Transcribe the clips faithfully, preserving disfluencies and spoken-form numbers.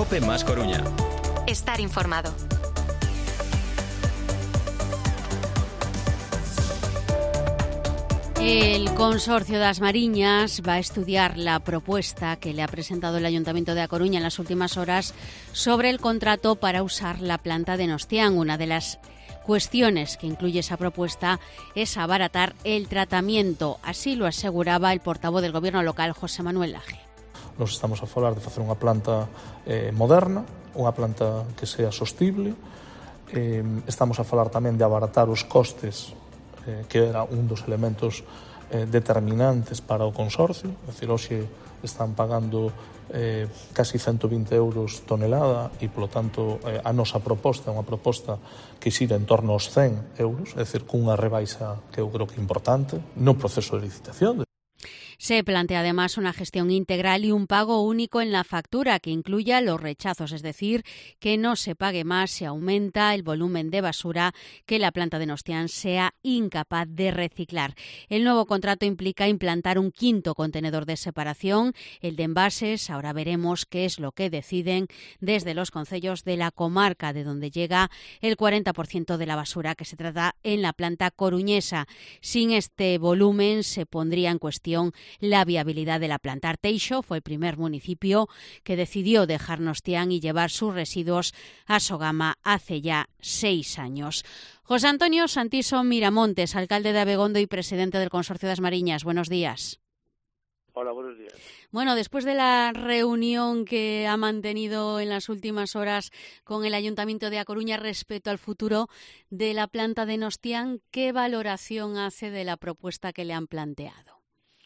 Cope Más Coruña. Estar informado. El Consorcio das Mariñas va a estudiar la propuesta que le ha presentado el Ayuntamiento de A Coruña en las últimas horas sobre el contrato para usar la planta de Nostián. Una de las cuestiones que incluye esa propuesta es abaratar el tratamiento. Así lo aseguraba el portavoz del Gobierno local, José Manuel Laje. Nos estamos a falar de facer unha planta eh, moderna, unha planta que sea sostible. Eh, estamos a falar tamén de abaratar os costes, eh, que era un dos elementos eh, determinantes para o consorcio. É dicir, hoxe están pagando eh, casi ciento vinte euros tonelada e, polo tanto, eh, a nosa proposta é unha proposta que xira en torno aos cen euros, é dicir, cunha rebaixa que eu creo que é importante no proceso de licitación. Se plantea además una gestión integral y un pago único en la factura que incluya los rechazos, es decir, que no se pague más si aumenta el volumen de basura que la planta de Nostián sea incapaz de reciclar. El nuevo contrato implica implantar un quinto contenedor de separación, el de envases. Ahora veremos qué es lo que deciden desde los concellos de la comarca, de donde llega el cuarenta por ciento de la basura que se trata en la planta coruñesa. Sin este volumen se pondría en cuestión la viabilidad de la planta. Arteixo fue el primer municipio que decidió dejar Nostián y llevar sus residuos a Sogama hace ya seis años. José Antonio Santiso Miramontes, alcalde de Abegondo y presidente del Consorcio das Mariñas. Buenos días. Hola, buenos días. Bueno, después de la reunión que ha mantenido en las últimas horas con el Ayuntamiento de A Coruña respecto al futuro de la planta de Nostián, ¿qué valoración hace de la propuesta que le han planteado?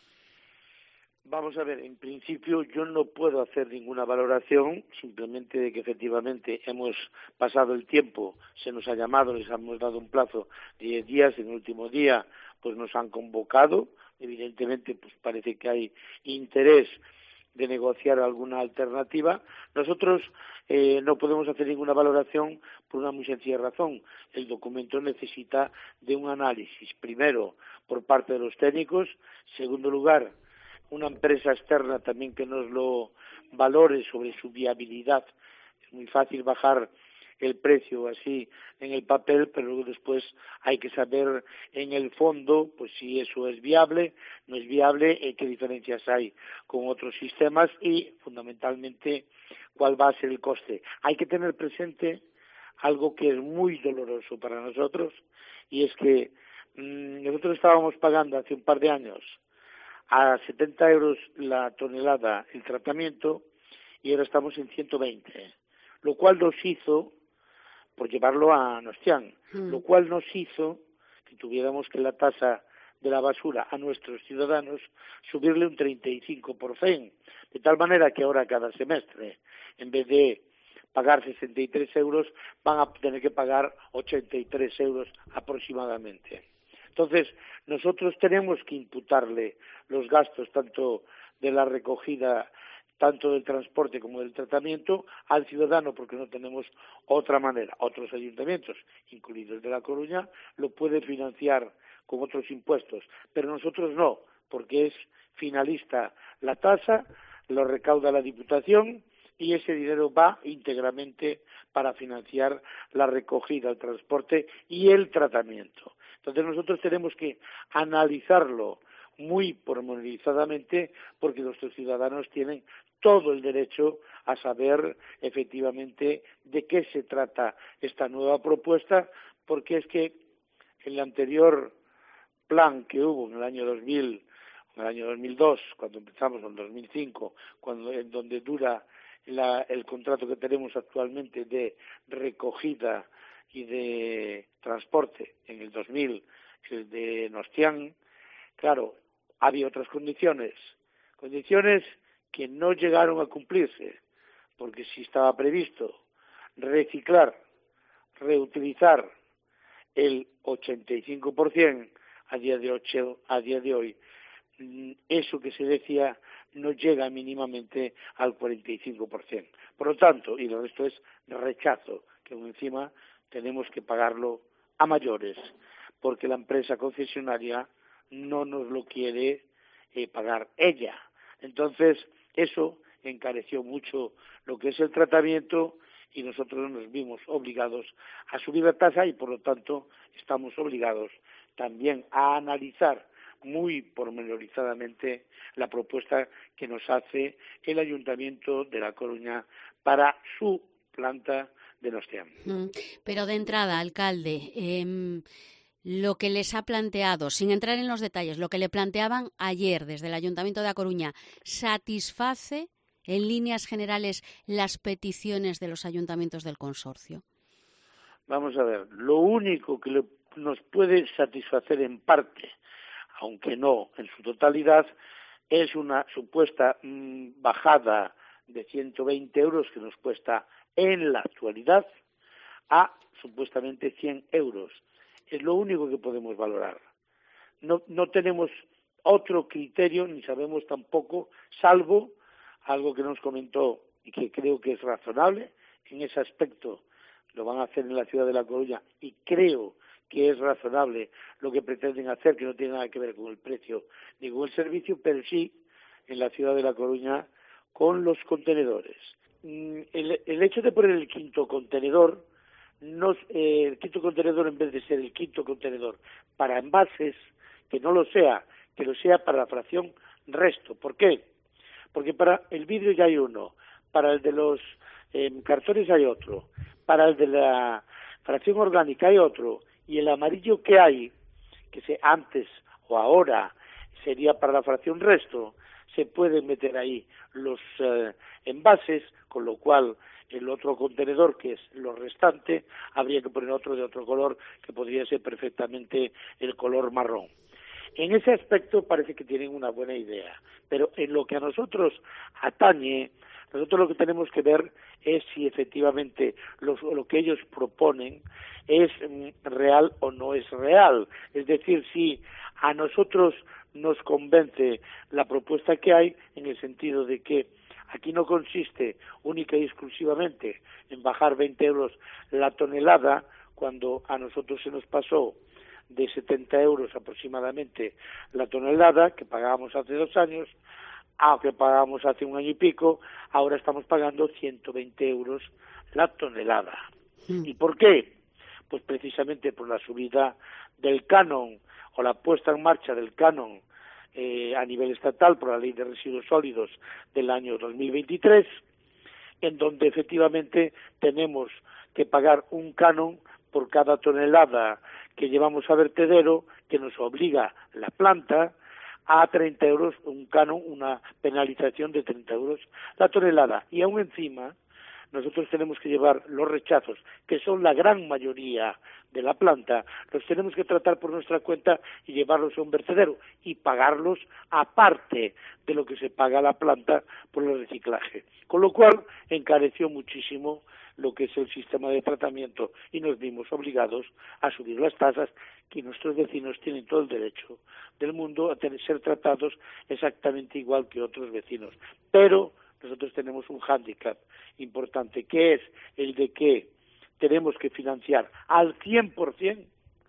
Vamos a ver, en principio yo no puedo hacer ninguna valoración, simplemente de que efectivamente hemos pasado el tiempo, se nos ha llamado, les hemos dado un plazo de diez días, en el último día pues nos han convocado, evidentemente pues parece que hay interés de negociar alguna alternativa. Nosotros eh, no podemos hacer ninguna valoración por una muy sencilla razón. El documento necesita de un análisis, primero por parte de los técnicos, en segundo lugar una empresa externa también que nos lo valore sobre su viabilidad. Es muy fácil bajar el precio así en el papel, pero luego después hay que saber en el fondo pues si eso es viable, no es viable, eh, qué diferencias hay con otros sistemas y fundamentalmente cuál va a ser el coste. Hay que tener presente algo que es muy doloroso para nosotros y es que mmm, nosotros estábamos pagando hace un par de años a setenta euros la tonelada el tratamiento y ahora estamos en ciento veinte, lo cual nos hizo, por llevarlo a Nostián, mm. lo cual nos hizo que tuviéramos que la tasa de la basura a nuestros ciudadanos subirle un treinta y cinco por ciento, de tal manera que ahora cada semestre, en vez de pagar sesenta y tres euros, van a tener que pagar ochenta y tres euros aproximadamente. Entonces, nosotros tenemos que imputarle los gastos tanto de la recogida, tanto del transporte como del tratamiento al ciudadano, porque no tenemos otra manera. Otros ayuntamientos, incluidos el de La Coruña, lo pueden financiar con otros impuestos, pero nosotros no, porque es finalista la tasa, lo recauda la Diputación y ese dinero va íntegramente para financiar la recogida, el transporte y el tratamiento. Entonces nosotros tenemos que analizarlo muy pormenorizadamente porque nuestros ciudadanos tienen todo el derecho a saber efectivamente de qué se trata esta nueva propuesta, porque es que en el anterior plan que hubo en el año dos mil, en el año dos mil dos, cuando empezamos, en el dos mil cinco, cuando, en donde dura la, el contrato que tenemos actualmente de recogida y de transporte en el dos mil, el de Nostián, claro, había otras condiciones, condiciones que no llegaron a cumplirse, porque si estaba previsto reciclar, reutilizar el ochenta y cinco por ciento a día de, ocho, a día de hoy, eso que se decía no llega mínimamente al cuarenta y cinco por ciento. Por lo tanto, y el resto es rechazo, que encima tenemos que pagarlo a mayores, porque la empresa concesionaria no nos lo quiere eh, pagar ella. Entonces, eso encareció mucho lo que es el tratamiento y nosotros nos vimos obligados a subir la tasa y por lo tanto estamos obligados también a analizar muy pormenorizadamente la propuesta que nos hace el Ayuntamiento de La Coruña para su planta de Nostián. Pero de entrada, alcalde, eh, lo que les ha planteado, sin entrar en los detalles, lo que le planteaban ayer desde el Ayuntamiento de La Coruña, ¿satisface en líneas generales las peticiones de los ayuntamientos del consorcio? Vamos a ver, lo único que le, nos puede satisfacer en parte, aunque no en su totalidad, es una supuesta mmm, bajada de ciento veinte euros que nos cuesta en la actualidad a supuestamente cien euros. Es lo único que podemos valorar. No, no tenemos otro criterio, ni sabemos tampoco, salvo algo que nos comentó y que creo que es razonable, en ese aspecto lo van a hacer en la ciudad de La Coruña y creo que es razonable lo que pretenden hacer, que no tiene nada que ver con el precio ni con el servicio, pero sí en la ciudad de La Coruña con los contenedores. El, el hecho de poner el quinto contenedor, no, eh, el quinto contenedor en vez de ser el quinto contenedor para envases, que no lo sea, que lo sea para la fracción resto. ¿Por qué? Porque para el vidrio ya hay uno, para el de los eh, cartones hay otro, para el de la fracción orgánica hay otro, y el amarillo que hay, que se antes o ahora sería para la fracción resto, se pueden meter ahí los eh, envases, con lo cual el otro contenedor, que es lo restante, habría que poner otro de otro color, que podría ser perfectamente el color marrón. En ese aspecto parece que tienen una buena idea, pero en lo que a nosotros atañe, nosotros lo que tenemos que ver es si efectivamente los, lo que ellos proponen es mm, real o no es real. Es decir, si a nosotros nos convence la propuesta que hay, en el sentido de que aquí no consiste única y exclusivamente en bajar veinte euros la tonelada, cuando a nosotros se nos pasó de setenta euros aproximadamente la tonelada, que pagábamos hace dos años, a que pagábamos hace un año y pico, ahora estamos pagando ciento veinte euros la tonelada. Mm. ¿Y por qué? Pues precisamente por la subida del canon o la puesta en marcha del canon eh, a nivel estatal por la Ley de Residuos Sólidos del año dos mil veintitrés, en donde efectivamente tenemos que pagar un canon por cada tonelada que llevamos a vertedero, que nos obliga la planta a treinta euros, un canon, una penalización de treinta euros la tonelada. Y aún encima, nosotros tenemos que llevar los rechazos, que son la gran mayoría de la planta, los tenemos que tratar por nuestra cuenta y llevarlos a un vertedero y pagarlos aparte de lo que se paga a la planta por el reciclaje. Con lo cual, encareció muchísimo lo que es el sistema de tratamiento y nos vimos obligados a subir las tasas, que nuestros vecinos tienen todo el derecho del mundo a tener, ser tratados exactamente igual que otros vecinos. Pero nosotros tenemos un hándicap importante, que es el de que tenemos que financiar al cien por ciento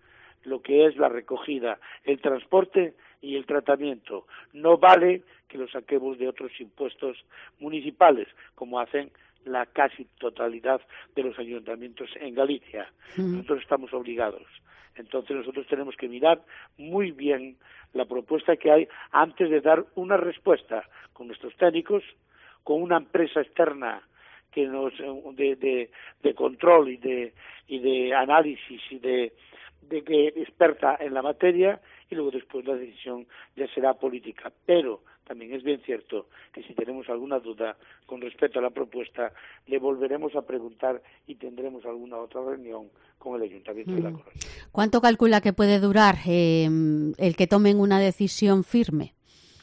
lo que es la recogida, el transporte y el tratamiento. No vale que lo saquemos de otros impuestos municipales, como hacen la casi totalidad de los ayuntamientos en Galicia. Mm. Nosotros estamos obligados. Entonces nosotros tenemos que mirar muy bien la propuesta que hay antes de dar una respuesta con nuestros técnicos, con una empresa externa que nos de, de, de control y de y de análisis y de, de que experta en la materia, y luego después la decisión ya será política. Pero también es bien cierto que si tenemos alguna duda con respecto a la propuesta, le volveremos a preguntar y tendremos alguna otra reunión con el Ayuntamiento mm. de La Coruña. ¿Cuánto calcula que puede durar eh, el que tomen una decisión firme?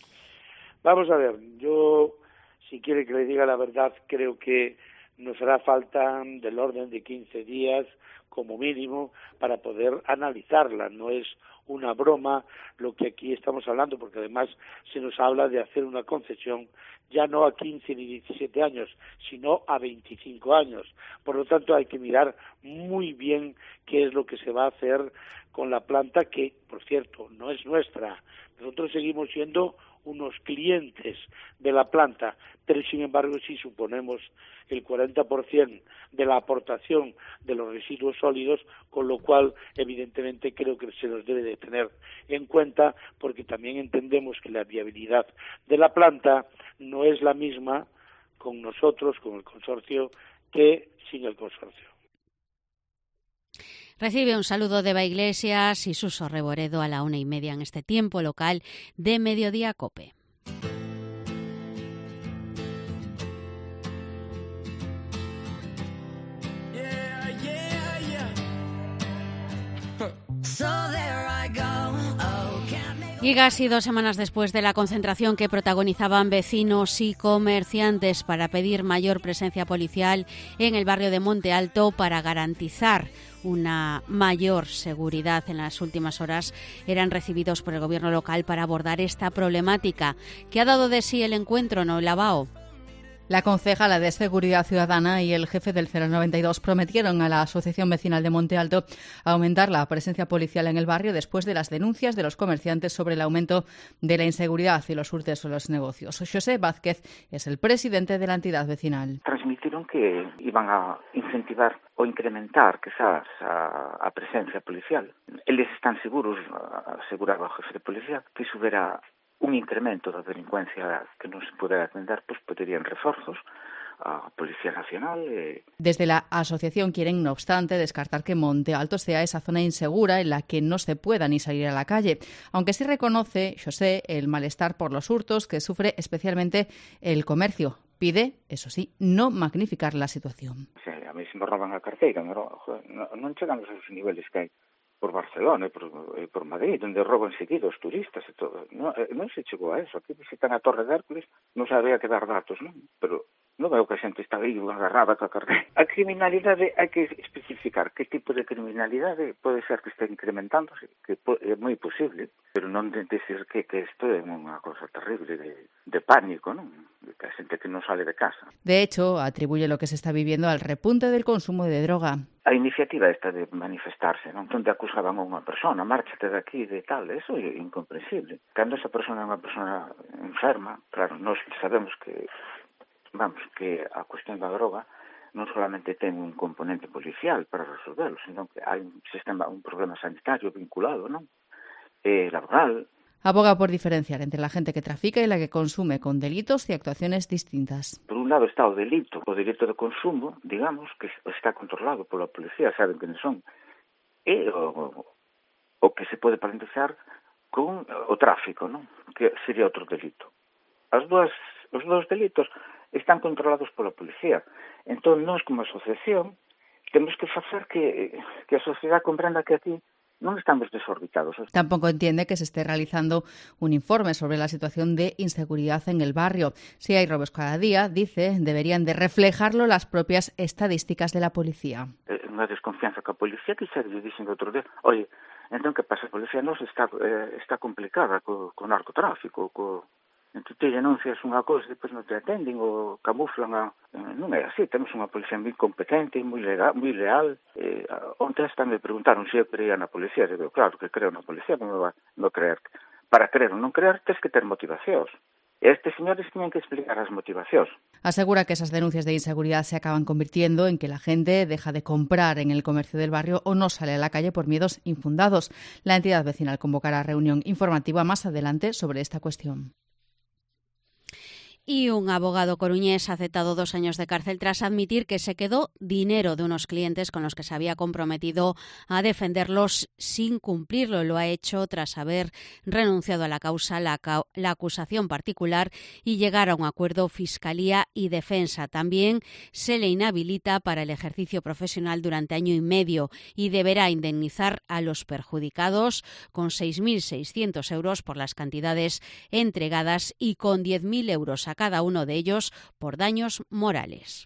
Vamos a ver, yo, si quiere que le diga la verdad, creo que nos hará falta del orden de quince días como mínimo para poder analizarla. No es una broma lo que aquí estamos hablando, porque además se nos habla de hacer una concesión ya no a quince ni diecisiete años, sino a veinticinco años. Por lo tanto, hay que mirar muy bien qué es lo que se va a hacer con la planta, que por cierto, no es nuestra. Nosotros seguimos siendo unos clientes de la planta, pero sin embargo sí suponemos el cuarenta por ciento de la aportación de los residuos sólidos, con lo cual evidentemente creo que se nos debe de tener en cuenta, porque también entendemos que la viabilidad de la planta no es la misma con nosotros, con el consorcio, que sin el consorcio. Recibe un saludo de Eva Iglesias y Suso Reboredo a la una y media en este tiempo local de Mediodía COPE. Yeah, yeah, yeah. So there I go. Oh, can't make... Y casi dos semanas después de la concentración que protagonizaban vecinos y comerciantes para pedir mayor presencia policial en el barrio de Monte Alto para garantizar una mayor seguridad en las últimas horas, eran recibidos por el gobierno local para abordar esta problemática. ¿Qué ha dado de sí el encuentro, no, Labao? La concejala de Seguridad Ciudadana y el jefe del cero noventa y dos prometieron a la Asociación Vecinal de Monte Alto aumentar la presencia policial en el barrio después de las denuncias de los comerciantes sobre el aumento de la inseguridad y los hurtos en los negocios. José Vázquez es el presidente de la entidad vecinal. Transmitieron que iban a incentivar o incrementar quizás a, a presencia policial. Eles están seguros, aseguraba o jefe de policía, que iso verá un incremento da delincuencia que non se poderá atender, pois poderían reforzos a Policía Nacional. Eh. Desde la asociación quieren, no obstante, descartar que Monte Alto sea esa zona insegura en la que no se pueda ni salir a la calle, aunque sí reconoce, José, el malestar por los hurtos que sufre especialmente el comercio. Pide, eso sí, no magnificar la situación. Sí, a mí se me roban a carteira, non, non chegan os niveles que hai por Barcelona e por, e por Madrid, onde roban seguido os turistas e todo. Non, non se chegou a eso. Aquí visitan a Torre de Hércules, non se había que dar datos, non? Pero non veo que a xente está aí agarrada ca carreira. A criminalidade hai que especificar que tipo de criminalidade pode ser que este incrementándose, que é moi posible, pero non de decir que, que isto é unha cosa terrible de, de pánico, non? De que a xente que non sale de casa. De hecho, atribuye lo que se está viviendo al repunte del consumo de droga. A iniciativa esta de manifestarse, non? Onde acusaban a unha persona, márchate de aquí, de tal, eso é incomprensible. Cando esa persona é unha persona enferma, claro, nós sabemos que, vamos, que a cuestión da droga non solamente ten un componente policial para resolverlo, sino que hai un sistema, un problema sanitario vinculado, non? E laboral. Aboga por diferenciar entre la gente que trafica y la que consume, con delitos y actuaciones distintas. Por un lado está o delito, o delito de consumo, digamos, que está controlado pola policía, saben quen son, e o, o que se pode parentizar con o tráfico, non? Que sería outro delito. As dúas, os dous delitos están controlados pola policía. Entón, nós como asociación temos que facer que, que a sociedade comprenda que aquí non estamos desorbitados. Tampoco entiende que se esté realizando un informe sobre la situación de inseguridad en el barrio. Si hay robos cada día, dice, deberían de reflejarlo las propias estadísticas de la policía. Eh, unha desconfianza que a policía quizá lle dixen outro día, oye, entón que pasa, a policía nos está, eh, está complicada co, co narcotráfico, co... Entón te denuncias unha cousa e depois non te atenden ou camuflan a... Non é así, temos unha policía moi competente, moi legal, moi leal. Eh, onte hasta me preguntaron se eu creía na policía. Digo, claro que creo na policía, non me va a creer. Para creer ou non creer, tens que ter motivacións. E estes señores tiñen que explicar as motivacións. Asegura que esas denuncias de inseguridad se acaban convirtiendo en que la gente deja de comprar en el comercio del barrio o no sale a la calle por miedos infundados. La entidad vecinal convocará reunión informativa más adelante sobre esta cuestión. Y un abogado coruñés ha aceptado dos años de cárcel tras admitir que se quedó dinero de unos clientes con los que se había comprometido a defenderlos sin cumplirlo. Lo ha hecho tras haber renunciado a la causa, la, la acusación particular y llegar a un acuerdo Fiscalía y Defensa. También se le inhabilita para el ejercicio profesional durante año y medio y deberá indemnizar a los perjudicados con seis mil seiscientos euros por las cantidades entregadas y con diez mil euros a cada uno de ellos por daños morales.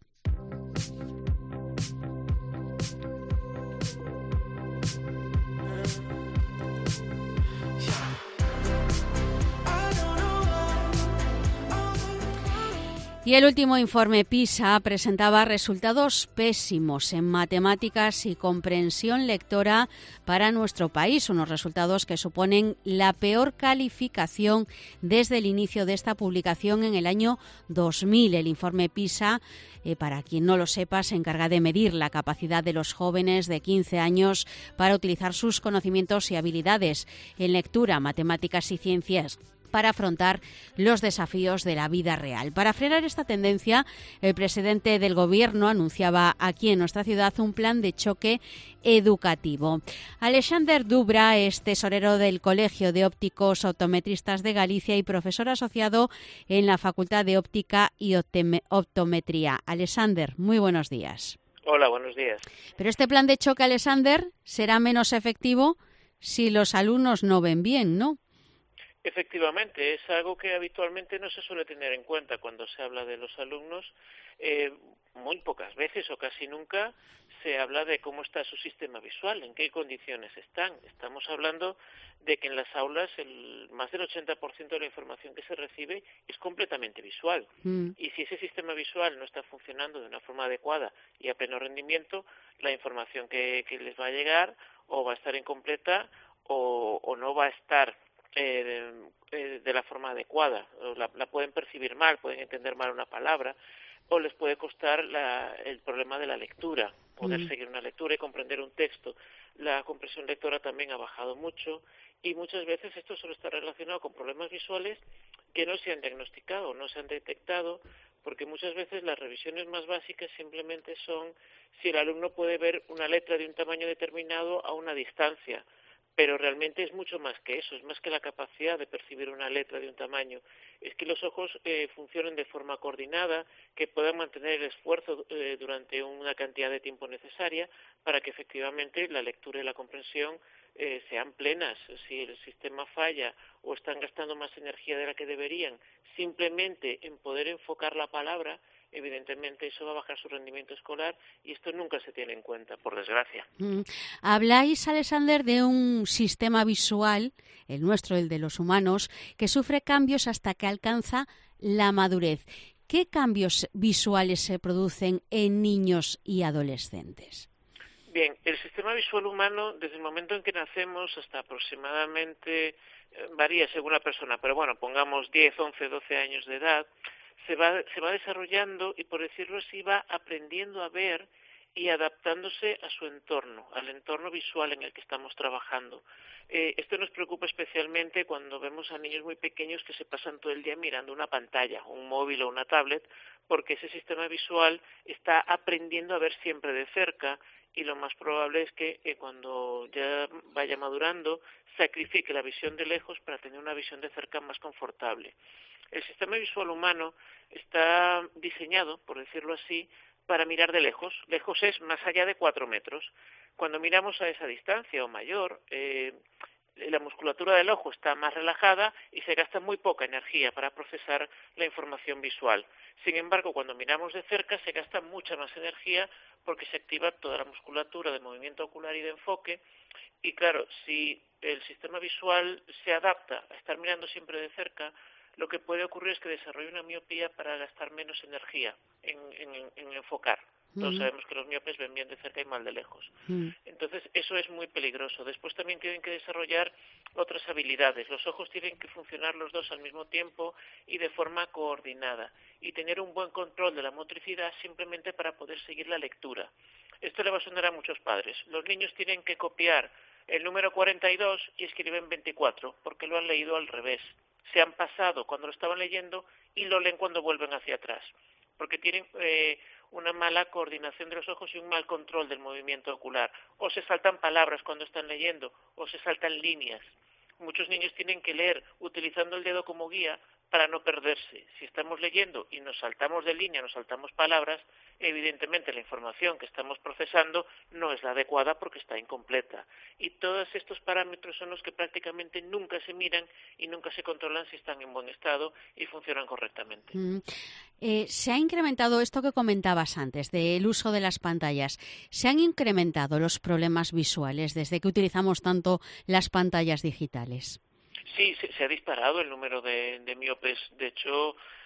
Y el último informe PISA presentaba resultados pésimos en matemáticas y comprensión lectora para nuestro país, unos resultados que suponen la peor calificación desde el inicio de esta publicación en el año dos mil. El informe PISA, eh, para quien no lo sepa, se encarga de medir la capacidad de los jóvenes de quince años para utilizar sus conocimientos y habilidades en lectura, matemáticas y ciencias para afrontar los desafíos de la vida real. Para frenar esta tendencia, el presidente del Gobierno anunciaba aquí en nuestra ciudad un plan de choque educativo. Alexander Dubra es tesorero del Colegio de Ópticos Optometristas de Galicia y profesor asociado en la Facultad de Óptica y Optometría. Alexander, muy buenos días. Hola, buenos días. Pero este plan de choque, Alexander, será menos efectivo si los alumnos no ven bien, ¿no? Efectivamente, es algo que habitualmente no se suele tener en cuenta cuando se habla de los alumnos. Eh, muy pocas veces o casi nunca se habla de cómo está su sistema visual, en qué condiciones están. Estamos hablando de que en las aulas el más del ochenta por ciento de la información que se recibe es completamente visual. Mm. Y si ese sistema visual no está funcionando de una forma adecuada y a pleno rendimiento, la información que, que les va a llegar o va a estar incompleta o, o no va a estar Eh, de, de la forma adecuada, la, la pueden percibir mal, pueden entender mal una palabra, o les puede costar la, el problema de la lectura, poder mm. seguir una lectura y comprender un texto. La comprensión lectora también ha bajado mucho y muchas veces esto solo está relacionado con problemas visuales que no se han diagnosticado, no se han detectado, porque muchas veces las revisiones más básicas simplemente son si el alumno puede ver una letra de un tamaño determinado a una distancia. Pero realmente es mucho más que eso, es más que la capacidad de percibir una letra de un tamaño. Es que los ojos eh, funcionen de forma coordinada, que puedan mantener el esfuerzo eh, durante una cantidad de tiempo necesaria para que efectivamente la lectura y la comprensión eh, sean plenas. Si el sistema falla o están gastando más energía de la que deberían, simplemente en poder enfocar la palabra, evidentemente eso va a bajar su rendimiento escolar y esto nunca se tiene en cuenta, por desgracia. Mm. Habláis, Alexander, de un sistema visual, el nuestro, el de los humanos, que sufre cambios hasta que alcanza la madurez. ¿Qué cambios visuales se producen en niños y adolescentes? Bien, el sistema visual humano, desde el momento en que nacemos hasta aproximadamente, eh, varía según la persona, pero bueno, pongamos diez, once, doce años de edad, se va, se va desarrollando y, por decirlo así, va aprendiendo a ver y adaptándose a su entorno, al entorno visual en el que estamos trabajando. Eh, esto nos preocupa especialmente cuando vemos a niños muy pequeños que se pasan todo el día mirando una pantalla, un móvil o una tablet, porque ese sistema visual está aprendiendo a ver siempre de cerca y lo más probable es que eh, cuando ya vaya madurando sacrifique la visión de lejos para tener una visión de cerca más confortable. El sistema visual humano está diseñado, por decirlo así, para mirar de lejos. Lejos es más allá de cuatro metros. Cuando miramos a esa distancia o mayor, eh, la musculatura del ojo está más relajada y se gasta muy poca energía para procesar la información visual. Sin embargo, cuando miramos de cerca se gasta mucha más energía porque se activa toda la musculatura de movimiento ocular y de enfoque. Y claro, si el sistema visual se adapta a estar mirando siempre de cerca, lo que puede ocurrir es que desarrolle una miopía para gastar menos energía en, en, en enfocar. Todos mm. sabemos que los miopes ven bien de cerca y mal de lejos. Mm. Entonces, eso es muy peligroso. Después también tienen que desarrollar otras habilidades. Los ojos tienen que funcionar los dos al mismo tiempo y de forma coordinada. Y tener un buen control de la motricidad simplemente para poder seguir la lectura. Esto le va a sonar a muchos padres. Los niños tienen que copiar el número cuarenta y dos y escriben veinticuatro porque lo han leído al revés. Se han pasado cuando lo estaban leyendo y lo leen cuando vuelven hacia atrás, porque tienen eh, una mala coordinación de los ojos y un mal control del movimiento ocular. O se saltan palabras cuando están leyendo, o se saltan líneas. Muchos niños tienen que leer utilizando el dedo como guía para no perderse. Si estamos leyendo y nos saltamos de línea, nos saltamos palabras, evidentemente la información que estamos procesando no es la adecuada porque está incompleta. Y todos estos parámetros son los que prácticamente nunca se miran y nunca se controlan si están en buen estado y funcionan correctamente. Mm. Eh, se ha incrementado esto que comentabas antes, del uso de las pantallas. ¿Se han incrementado los problemas visuales desde que utilizamos tanto las pantallas digitales? Sí, se, se ha disparado el número de, de miopes. De hecho,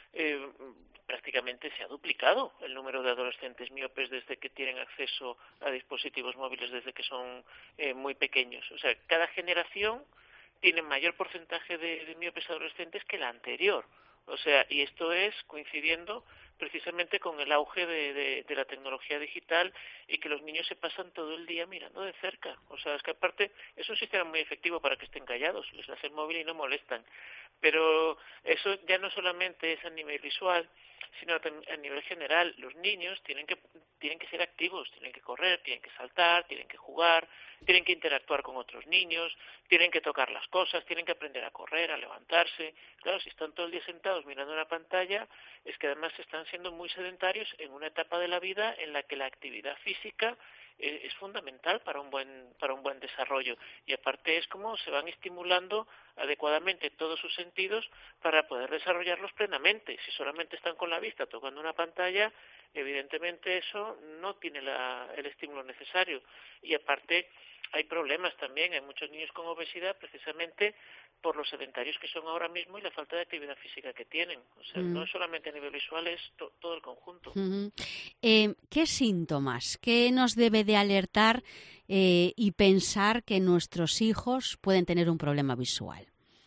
eh, prácticamente se ha duplicado el número de adolescentes miopes desde que tienen acceso a dispositivos móviles desde que son eh, muy pequeños. O sea, cada generación tiene mayor porcentaje de, de miopes adolescentes que la anterior. O sea, y esto es coincidiendo precisamente con el auge de, de, de la tecnología digital y que los niños se pasan todo el día mirando de cerca. O sea, es que aparte es un sistema muy efectivo para que estén callados, les das el móvil y no molestan. Pero eso ya no solamente es a nivel visual, sino a nivel general. Los niños tienen que tienen que ser activos, tienen que correr, tienen que saltar, tienen que jugar, tienen que interactuar con otros niños, tienen que tocar las cosas, tienen que aprender a correr, a levantarse. Claro, si están todo el día sentados mirando una pantalla, es que además están siendo muy sedentarios en una etapa de la vida en la que la actividad física eh, es fundamental para un buen para un buen desarrollo, y aparte es como se van estimulando adecuadamente todos sus sentidos para poder desarrollarlos plenamente. Si solamente están con la vista tocando una pantalla, evidentemente eso no tiene la, el estímulo necesario, y aparte hay problemas también, hay muchos niños con obesidad precisamente por los sedentarios que son ahora mismo y la falta de actividad física que tienen. O sea, mm. no es solamente a nivel visual, es to, todo el conjunto. Uh-huh. Eh, ¿Qué síntomas, qué nos debe de alertar eh, y pensar que nuestros hijos pueden tener un problema visual?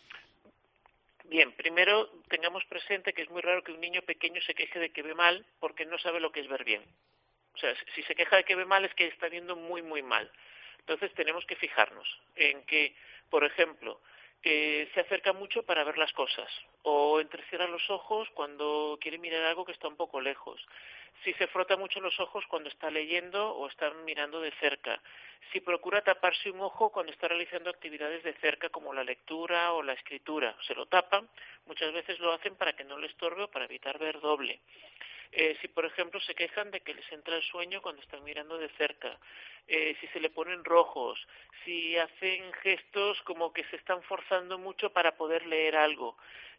Bien, primero tengamos presente que es muy raro que un niño pequeño se queje de que ve mal porque no sabe lo que es ver bien. O sea, si se queja de que ve mal es que está viendo muy, muy mal. Entonces tenemos que fijarnos en que, por ejemplo, que se acerca mucho para ver las cosas, o entrecierra los ojos cuando quiere mirar algo que está un poco lejos, si se frota mucho los ojos cuando está leyendo o está mirando de cerca, si procura taparse un ojo cuando está realizando actividades de cerca como la lectura o la escritura, se lo tapan, muchas veces lo hacen para que no les estorbe o para evitar ver doble. Eh, si, por ejemplo, se quejan de que les entra el sueño cuando están mirando de cerca, eh, si se le ponen rojos, si hacen gestos como que se están forzando mucho para poder leer algo,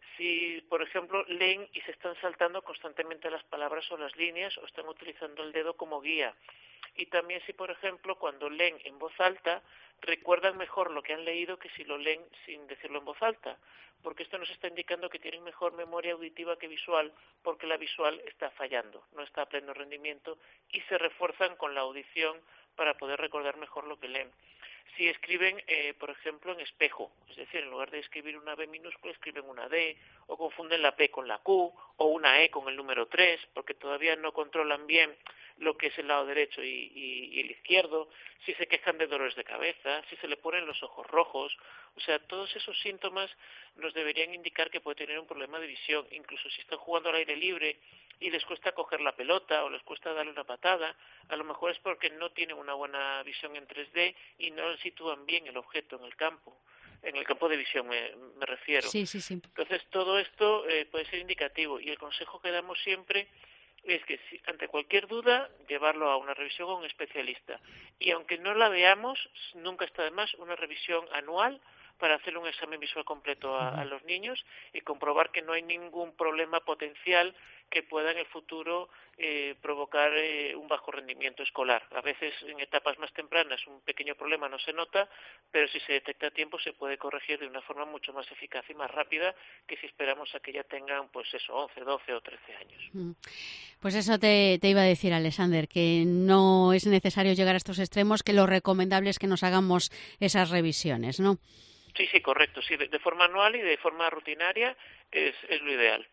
si, por ejemplo, leen y se están saltando constantemente las palabras o las líneas o están utilizando el dedo como guía. Y también si, por ejemplo, cuando leen en voz alta, recuerdan mejor lo que han leído que si lo leen sin decirlo en voz alta, porque esto nos está indicando que tienen mejor memoria auditiva que visual, porque la visual está fallando, no está a pleno rendimiento, y se refuerzan con la audición para poder recordar mejor lo que leen. Si escriben, eh, por ejemplo, en espejo, es decir, en lugar de escribir una B minúscula, escriben una D, o confunden la P con la Q, o una E con el número tres, porque todavía no controlan bien lo que es el lado derecho y, y, y el izquierdo, si se quejan de dolores de cabeza, si se le ponen los ojos rojos, o sea, todos esos síntomas nos deberían indicar que puede tener un problema de visión. Incluso si están jugando al aire libre y les cuesta coger la pelota o les cuesta darle una patada, a lo mejor es porque no tienen una buena visión en tres D y no sitúan bien el objeto en el campo. En el campo de visión me, me refiero. Sí, sí, sí. Entonces, todo esto eh, puede ser indicativo, y el consejo que damos siempre es que si, ante cualquier duda, llevarlo a una revisión a un especialista. Y aunque no la veamos, nunca está de más una revisión anual para hacer un examen visual completo a, a los niños y comprobar que no hay ningún problema potencial que pueda en el futuro eh, provocar eh, un bajo rendimiento escolar. A veces en etapas más tempranas un pequeño problema no se nota, pero si se detecta a tiempo se puede corregir de una forma mucho más eficaz y más rápida que si esperamos a que ya tengan, pues eso, once, doce o trece años. Pues eso te, te iba a decir, Alexander, que no es necesario llegar a estos extremos, que lo recomendable es que nos hagamos esas revisiones, ¿no? Sí, sí, correcto. Sí, de, de forma anual y de forma rutinaria es, es lo ideal.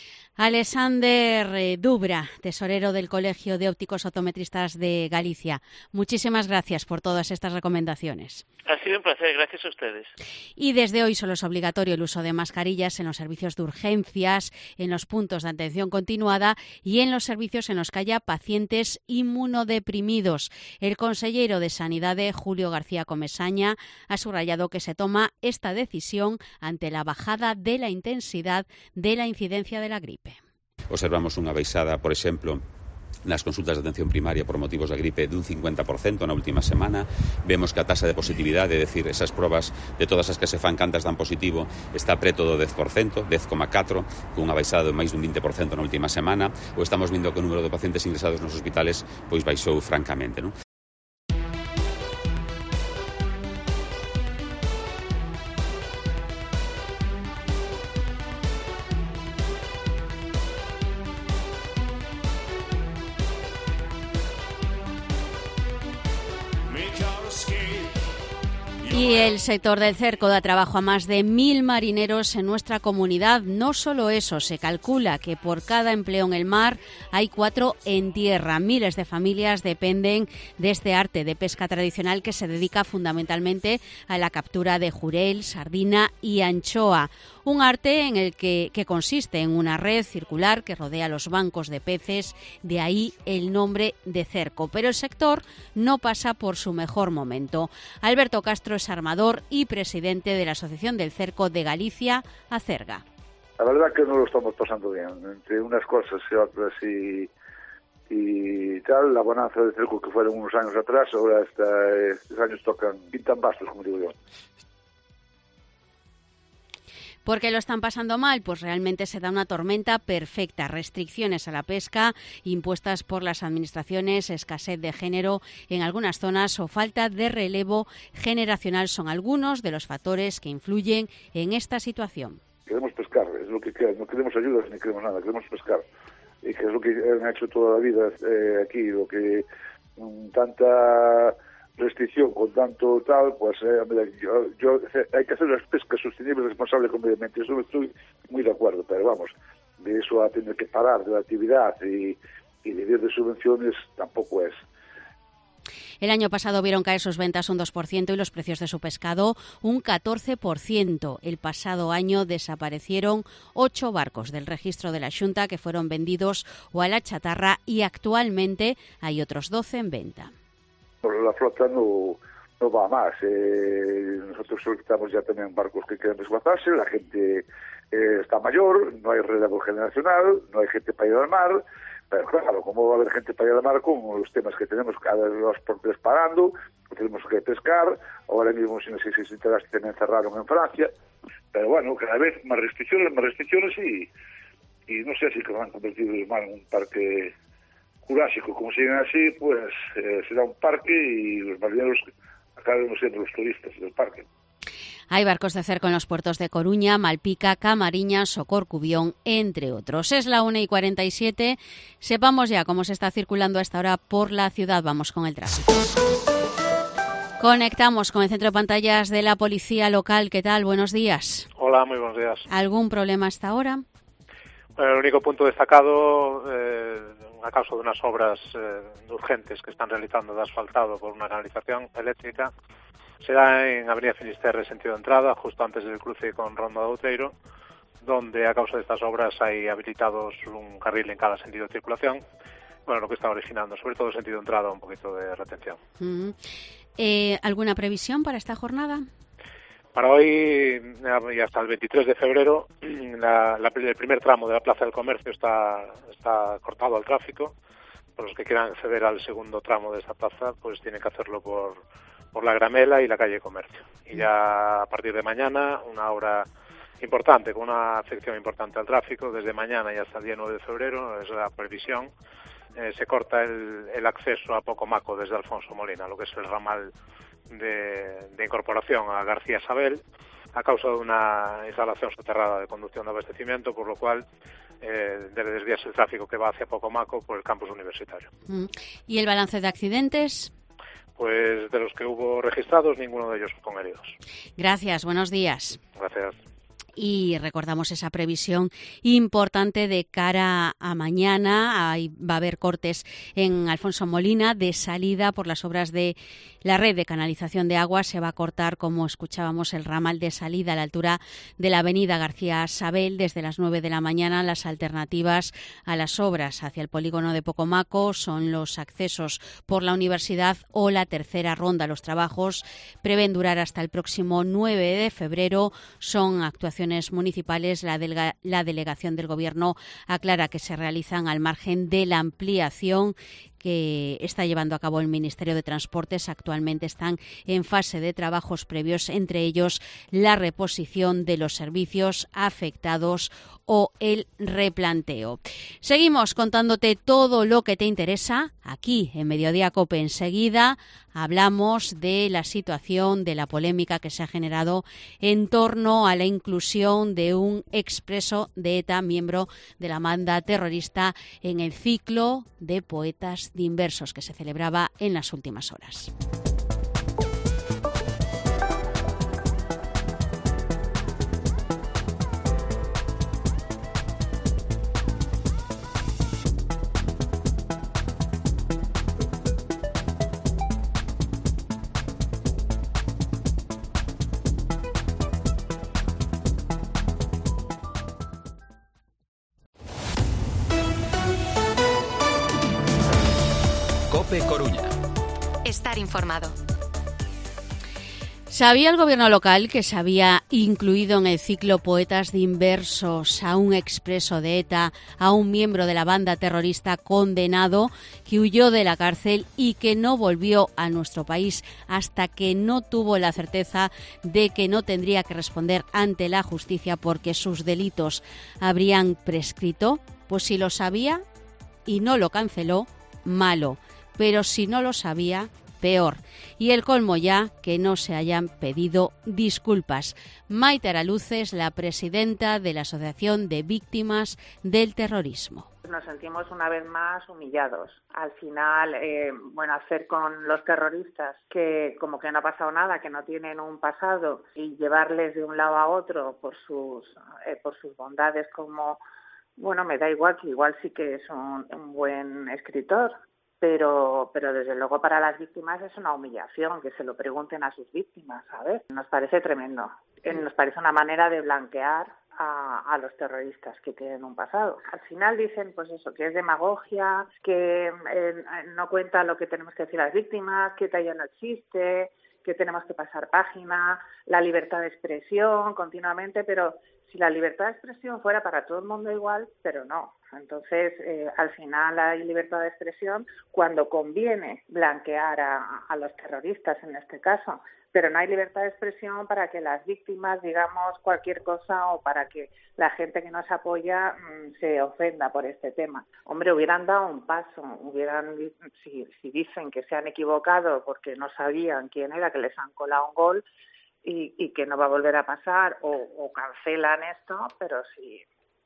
Alexander eh, Dubra, tesorero del Colegio de Ópticos Optometristas de Galicia. Muchísimas gracias por todas estas recomendaciones. Ha sido un placer, gracias a ustedes. Y desde hoy solo es obligatorio el uso de mascarillas en los servicios de urgencias, en los puntos de atención continuada y en los servicios en los que haya pacientes inmunodeprimidos. El consellero de Sanidad, Julio García Comesaña, ha subrayado que se toma esta decisión ante la bajada de la intensidad de la incidencia de la gripe. Observamos unha baixada, por exemplo, nas consultas de atención primaria por motivos da gripe dun cincuenta por cento na última semana. Vemos que a taxa de positividade, é dicir, esas probas de todas as que se fan cantas dan positivo, está preto do dez por cento, dez coma catro, con unha baixada de máis dun vinte por cento na última semana, ou estamos vendo que o número de pacientes ingresados nos hospitales pois baixou francamente, non? Y el sector del cerco da trabajo a más de mil marineros en nuestra comunidad. No solo eso, se calcula que por cada empleo en el mar hay cuatro en tierra. Miles de familias dependen de este arte de pesca tradicional que se dedica fundamentalmente a la captura de jurel, sardina y anchoa. Un arte en el que, que consiste en una red circular que rodea los bancos de peces, de ahí el nombre de cerco. Pero el sector no pasa por su mejor momento. Alberto Castro es armador y presidente de la Asociación del Cerco de Galicia, Acerga. La verdad que no lo estamos pasando bien, entre unas cosas y otras y, y tal, la bonanza del cerco que fueron unos años atrás, ahora esta, estos años tocan, pintan bastos, como digo yo. ¿Por qué lo están pasando mal? Pues realmente se da una tormenta perfecta. Restricciones a la pesca impuestas por las administraciones, escasez de género en algunas zonas o falta de relevo generacional son algunos de los factores que influyen en esta situación. Queremos pescar, es lo que queremos. No queremos ayudas ni queremos nada, queremos pescar. Y que es lo que han hecho toda la vida eh, aquí, lo que um, tanta restricción con tanto tal, pues eh, yo, yo hay que hacer las pescas sostenibles, responsables con medio ambiente. Eso estoy muy de acuerdo, pero vamos, de eso a tener que parar de la actividad y, y vivir de subvenciones tampoco es. El año pasado vieron caer sus ventas un dos por ciento y los precios de su pescado un catorce por ciento. El pasado año desaparecieron ocho barcos del registro de la Xunta que fueron vendidos o a la chatarra y actualmente hay otros doce en venta. La flota no, no va más. Eh, nosotros solicitamos ya también barcos que quieren desguazarse, la gente eh, está mayor, no hay relevo generacional, no hay gente para ir al mar, pero claro, ¿cómo va a haber gente para ir al mar con los temas que tenemos cada dos por tres parando? Tenemos que pescar, ahora mismo si no sé si se enteraste también cerraron en Francia, pero bueno, cada vez más restricciones, más restricciones y, y no sé si que van a convertir el mar en un parque jurásico, como siguen así, pues eh, será un parque y los marineros acabaremos siendo los turistas del parque. Hay barcos de cerco en los puertos de Coruña, Malpica, Camariñas o Corcubión, entre otros. Es la una y cuarenta y siete. Sepamos ya cómo se está circulando a esta hora por la ciudad. Vamos con el tráfico. Conectamos con el centro de pantallas de la policía local. ¿Qué tal? Buenos días. Hola, muy buenos días. ¿Algún problema hasta ahora? Bueno, el único punto destacado, eh, a causa de unas obras eh, urgentes que están realizando de asfaltado por una canalización eléctrica, será en Avenida Finisterre, sentido de entrada, justo antes del cruce con Ronda de Outeiro, donde a causa de estas obras hay habilitados un carril en cada sentido de circulación, bueno, lo que está originando, sobre todo en sentido de entrada, un poquito de retención. Uh-huh. eh, ¿Alguna previsión para esta jornada? Para hoy y hasta el veintitrés de febrero, la, la, el primer tramo de la Plaza del Comercio está, está cortado al tráfico. Por los que quieran acceder al segundo tramo de esta plaza, pues tienen que hacerlo por, por la Gramela y la calle Comercio. Y ya a partir de mañana, una hora importante, con una afección importante al tráfico, desde mañana y hasta el día nueve de febrero, es la previsión, eh, se corta el, el acceso a Pocomaco desde Alfonso Molina, lo que es el ramal De, de incorporación a García Sabel, a causa de una instalación soterrada de conducción de abastecimiento, por lo cual eh, debe desviarse el tráfico que va hacia Pocomaco por el campus universitario. ¿Y el balance de accidentes? Pues de los que hubo registrados, ninguno de ellos con heridos. Gracias, buenos días. Gracias. Y recordamos esa previsión importante de cara a mañana. Ahí va a haber cortes en Alfonso Molina de salida por las obras de la red de canalización de agua. Se va a cortar, como escuchábamos, el ramal de salida a la altura de la avenida García Sabel desde las nueve de la mañana. Las alternativas a las obras hacia el polígono de Pocomaco son los accesos por la universidad o la tercera ronda. Los trabajos prevén durar hasta el próximo nueve de febrero. Son actuaciones municipales. La, delga, la delegación del Gobierno aclara que se realizan al margen de la ampliación que está llevando a cabo el Ministerio de Transportes. Actualmente están en fase de trabajos previos, entre ellos la reposición de los servicios afectados o el replanteo. Seguimos contándote todo lo que te interesa aquí en Mediodía Cope. Enseguida hablamos de la situación, de la polémica que se ha generado en torno a la inclusión de un expreso de ETA, miembro de la banda terrorista, en el ciclo de poetas diversos que se celebraba en las últimas horas. COPE Coruña. Estar informado. ¿Sabía el gobierno local que se había incluido en el ciclo Poetas de Inversos a un expreso de ETA, a un miembro de la banda terrorista condenado que huyó de la cárcel y que no volvió a nuestro país hasta que no tuvo la certeza de que no tendría que responder ante la justicia porque sus delitos habrían prescrito? Pues si lo sabía y no lo canceló, malo. Pero si no lo sabía, peor. Y el colmo ya, que no se hayan pedido disculpas. Maite Araluces, la presidenta de la Asociación de Víctimas del Terrorismo. Nos sentimos una vez más humillados. Al final, eh, bueno, hacer con los terroristas que como que no ha pasado nada, que no tienen un pasado, y llevarles de un lado a otro por sus, eh, por sus bondades como, bueno, me da igual, que igual sí que es un, un buen escritor, pero pero desde luego para las víctimas es una humillación que se lo pregunten a sus víctimas, ¿sabes? Nos parece tremendo. Nos parece una manera de blanquear a, a los terroristas que tienen un pasado. Al final dicen, pues eso, que es demagogia, que eh, no cuenta lo que tenemos que decir a las víctimas, que ETA ya no existe, que tenemos que pasar página, la libertad de expresión continuamente, pero si la libertad de expresión fuera para todo el mundo igual, pero no. Entonces, eh, al final hay libertad de expresión cuando conviene blanquear a, a los terroristas en este caso, pero no hay libertad de expresión para que las víctimas digamos cualquier cosa o para que la gente que nos apoya mmm, se ofenda por este tema. Hombre, hubieran dado un paso, hubieran si, si dicen que se han equivocado porque no sabían quién era, que les han colado un gol y, y que no va a volver a pasar o, o cancelan esto, pero si...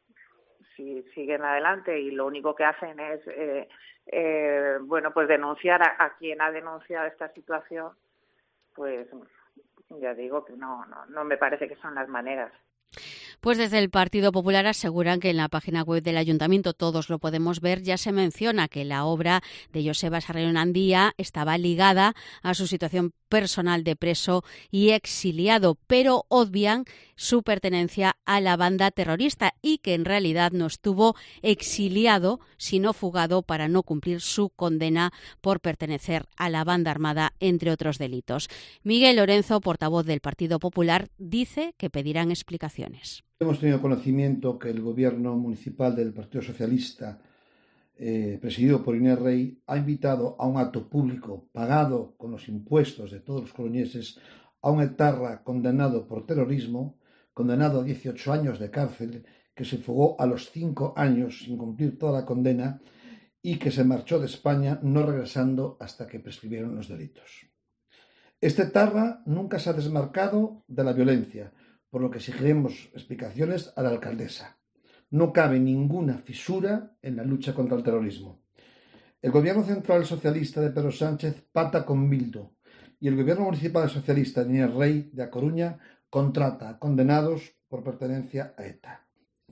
si siguen adelante y lo único que hacen es eh, eh, bueno pues denunciar a, a quien ha denunciado esta situación, pues ya digo que no, no, no me parece que son las maneras. Pues desde el Partido Popular aseguran que en la página web del Ayuntamiento, todos lo podemos ver, ya se menciona que la obra de Joseba Sarraionandía estaba ligada a su situación personal de preso y exiliado, pero obvian su pertenencia a la banda terrorista y que en realidad no estuvo exiliado, sino fugado para no cumplir su condena por pertenecer a la banda armada, entre otros delitos. Miguel Lorenzo, portavoz del Partido Popular, dice que pedirán explicaciones. Hemos tenido conocimiento que el gobierno municipal del Partido Socialista, eh, presidido por Inés Rey, ha invitado a un acto público pagado con los impuestos de todos los coruñeses a un etarra condenado por terrorismo, condenado a dieciocho años de cárcel, que se fugó a los cinco años sin cumplir toda la condena y que se marchó de España no regresando hasta que prescribieron los delitos. Este etarra nunca se ha desmarcado de la violencia, por lo que exigiremos explicaciones a la alcaldesa. No cabe ninguna fisura en la lucha contra el terrorismo. El gobierno central socialista de Pedro Sánchez pacta con Bildu y el gobierno municipal socialista de Inés Rey de A Coruña contrata a condenados por pertenencia a ETA.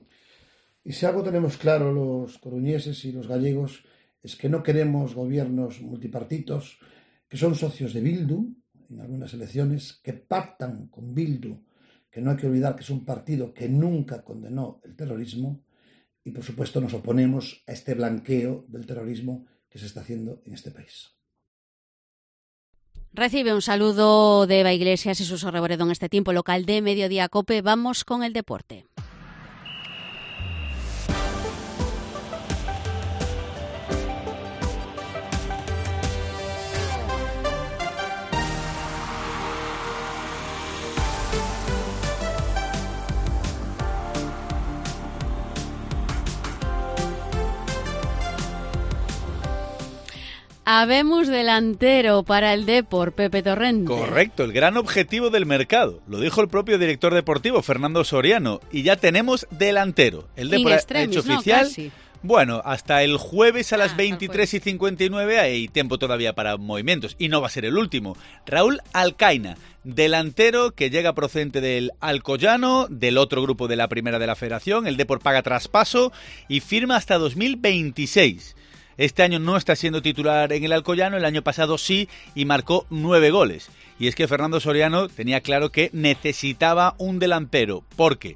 Y si algo tenemos claro los coruñeses y los gallegos es que no queremos gobiernos multipartitos que son socios de Bildu en algunas elecciones, que pactan con Bildu, que no hay que olvidar que es un partido que nunca condenó el terrorismo, y por supuesto nos oponemos a este blanqueo del terrorismo que se está haciendo en este país. Recibe un saludo de Eva Iglesias y Suso Reboredo en este tiempo local de Mediodía Cope. Vamos con el deporte. Habemos delantero para el Depor, Pepe Torrente. Correcto, el gran objetivo del mercado. Lo dijo el propio director deportivo, Fernando Soriano. Y ya tenemos delantero. El Depor ha hecho oficial... No, bueno, hasta el jueves a las ah, veintitrés y cincuenta y nueve hay tiempo todavía para movimientos. Y no va a ser el último. Raúl Alcaina, delantero que llega procedente del Alcoyano, del otro grupo de la primera de la Federación. El Depor paga traspaso y firma hasta dos mil veintiséis. Este año no está siendo titular en el Alcoyano, el año pasado sí, y marcó nueve goles. Y es que Fernando Soriano tenía claro que necesitaba un delantero, porque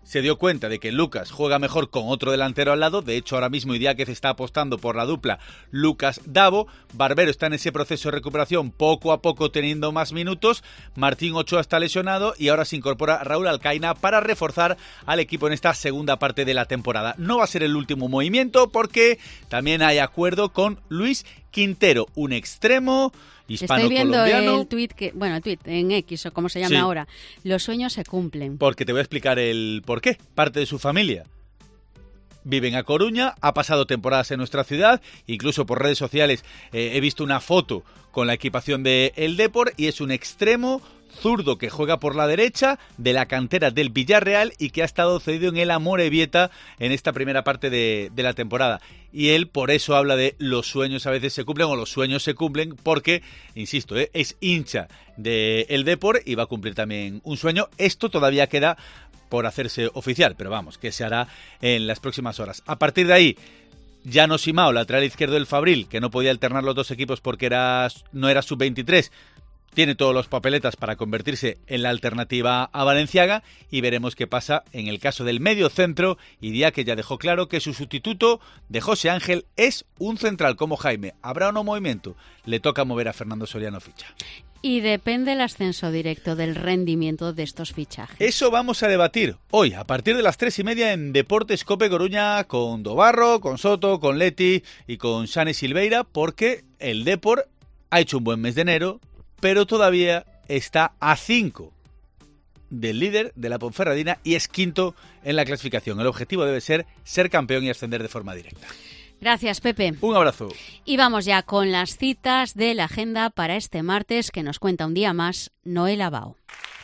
se dio cuenta de que Lucas juega mejor con otro delantero al lado. De hecho, ahora mismo Idiáquez está apostando por la dupla Lucas-Davo. Barbero está en ese proceso de recuperación, poco a poco teniendo más minutos. Martín Ochoa está lesionado y ahora se incorpora Raúl Alcaina para reforzar al equipo en esta segunda parte de la temporada. No va a ser el último movimiento porque también hay acuerdo con Luis Quintero, un extremo hispano-colombiano. Estoy viendo el tuit, que, bueno, el tuit en X o como se llama sí. ahora. Los sueños se cumplen. Porque te voy a explicar el por qué. Parte de su familia vive en A Coruña, ha pasado temporadas en nuestra ciudad, incluso por redes sociales eh, he visto una foto con la equipación de el Depor y es un extremo zurdo que juega por la derecha, de la cantera del Villarreal y que ha estado cedido en el Amorebieta en esta primera parte de, de la temporada. Y él por eso habla de los sueños a veces se cumplen o los sueños se cumplen porque, insisto, ¿eh? es hincha del Depor y va a cumplir también un sueño. Esto todavía queda por hacerse oficial, pero vamos, que se hará en las próximas horas. A partir de ahí, Llano Simao, lateral izquierdo del Fabril, que no podía alternar los dos equipos porque era, no era sub veintitrés, tiene todos los papeletas para convertirse en la alternativa a Valenciaga y veremos qué pasa en el caso del medio centro. Idiáquez ya dejó claro que su sustituto de José Ángel es un central como Jaime. ¿Habrá o no movimiento? Le toca mover a Fernando Soriano ficha. Y depende el ascenso directo del rendimiento de estos fichajes. Eso vamos a debatir hoy, a partir de las tres y media en Deportes Cope Coruña, con Dobarro, con Soto, con Leti y con Xane Silveira, porque el Depor ha hecho un buen mes de enero, pero todavía está a cinco del líder de la Ponferradina y es quinto en la clasificación. El objetivo debe ser ser campeón y ascender de forma directa. Gracias, Pepe. Un abrazo. Y vamos ya con las citas de la agenda para este martes que nos cuenta un día más Noel Abao.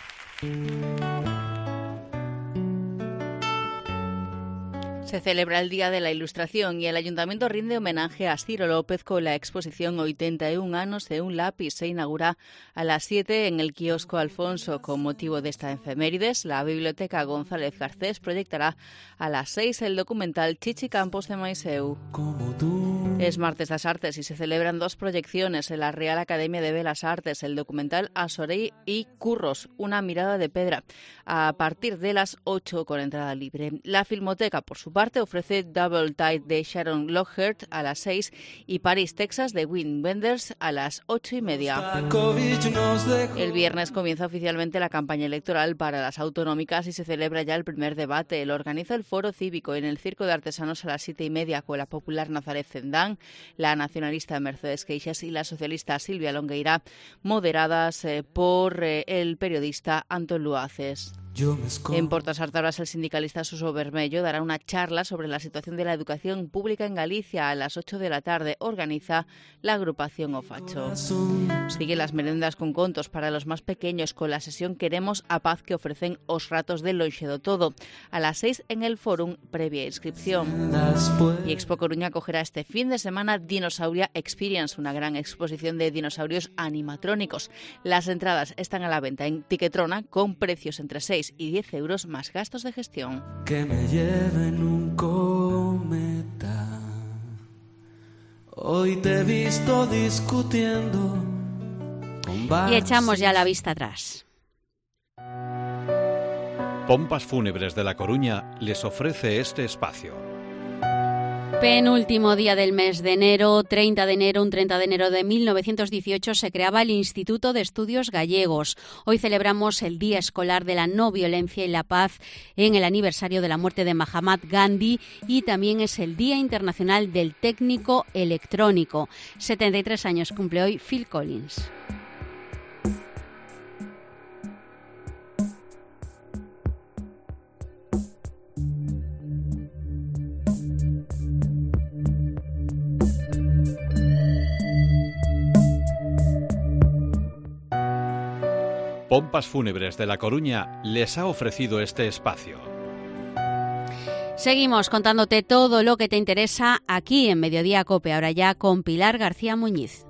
Se celebra el Día de la Ilustración y el Ayuntamiento rinde homenaje a Ciro López con la exposición ochenta y un anos de un lápiz. Se inaugura a las siete en el kiosco Alfonso. Con motivo de esta efemérides, la Biblioteca González Garcés proyectará a las seis el documental Chichi Campos de Maiseu. Es martes das Artes y se celebran dos proyecciones en la Real Academia de Belas Artes, el documental Asorei y Curros, una mirada de pedra, a partir de las ocho con entrada libre. La Filmoteca, por su parte, ofrece Double Tide de Sharon Lockhart a las seis y París, Texas de Wim Wenders a las ocho y media. El viernes comienza oficialmente la campaña electoral para las autonómicas y se celebra ya el primer debate. Lo organiza el Foro Cívico en el Circo de Artesanos a las siete y media con la popular Nazaret Zendán, la nacionalista Mercedes Queixas y la socialista Silvia Longueira, moderadas eh, por eh, el periodista Antón Luaces. En Portas Artabras, el sindicalista Suso Bermello dará una charla sobre la situación de la educación pública en Galicia a las ocho de la tarde. Organiza la agrupación Ofacho. Siguen las merendas con contos para los más pequeños con la sesión Queremos a Paz que ofrecen Os Ratos de Lonxe do Todo. A las seis en el Fórum, previa inscripción. Y Expo Coruña acogerá este fin de semana Dinosauria Experience, una gran exposición de dinosaurios animatrónicos. Las entradas están a la venta en Tiquetrona con precios entre seis y diez euros más gastos de gestión. Que me lleven un cometa. Hoy te he visto discutiendo con y echamos ya la vista atrás. Pompas Fúnebres de La Coruña les ofrece este espacio. Penúltimo día del mes de enero, treinta de enero, un treinta de enero de mil novecientos dieciocho, se creaba el Instituto de Estudios Gallegos. Hoy celebramos el Día Escolar de la No Violencia y la Paz en el aniversario de la muerte de Mahatma Gandhi y también es el Día Internacional del Técnico Electrónico. setenta y tres años cumple hoy Phil Collins. Pompas Fúnebres de La Coruña les ha ofrecido este espacio. Seguimos contándote todo lo que te interesa aquí en Mediodía Cope, ahora ya con Pilar García Muñiz.